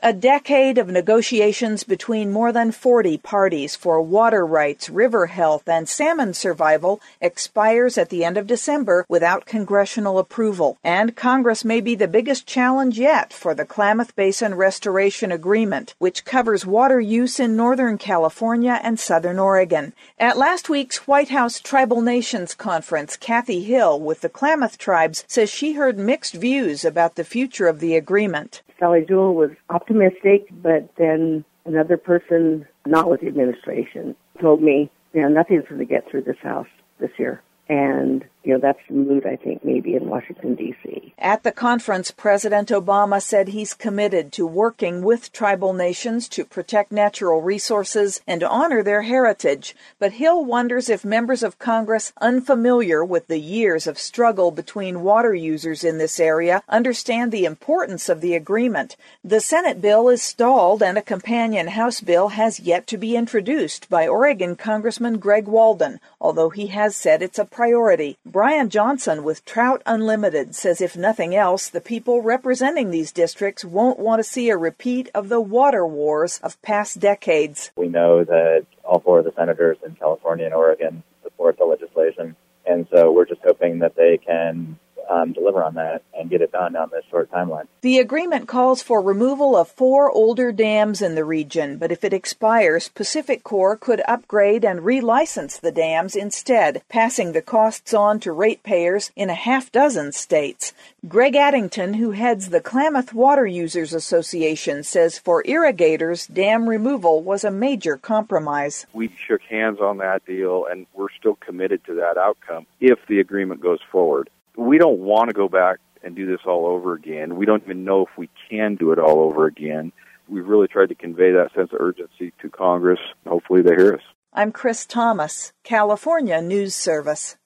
A decade of negotiations between more than 40 parties for water rights, river health, and salmon survival expires at the end of December without congressional approval. And Congress may be the biggest challenge yet for the Klamath Basin Restoration Agreement, which covers water use in Northern California and Southern Oregon. At last week's White House Tribal Nations Conference, Kathy Hill with the Klamath Tribes says she heard mixed views about the future of the agreement. Sally Jewell was optimistic, but then another person, not with the administration, told me, nothing's going to get through this House this year. And, that's the mood, I think, maybe in Washington, D.C. At the conference, President Obama said he's committed to working with tribal nations to protect natural resources and honor their heritage. But Hill wonders if members of Congress unfamiliar with the years of struggle between water users in this area understand the importance of the agreement. The Senate bill is stalled, and a companion House bill has yet to be introduced by Oregon Congressman Greg Walden, although he has said it's a priority. Brian Johnson with Trout Unlimited says if nothing else, the people representing these districts won't want to see a repeat of the water wars of past decades. We know that all four of the senators in California and Oregon support the legislation, and so we're just hoping that they can deliver on that and get it done on this short timeline. The agreement calls for removal of 4 older dams in the region, but if it expires, Pacific Corp could upgrade and relicense the dams instead, passing the costs on to ratepayers in a half-dozen states. Greg Addington, who heads the Klamath Water Users Association, says for irrigators, dam removal was a major compromise. We shook hands on that deal, and we're still committed to that outcome if the agreement goes forward. We don't want to go back and do this all over again. We don't even know if we can do it all over again. We've really tried to convey that sense of urgency to Congress. Hopefully they hear us. I'm Chris Thomas, California News Service.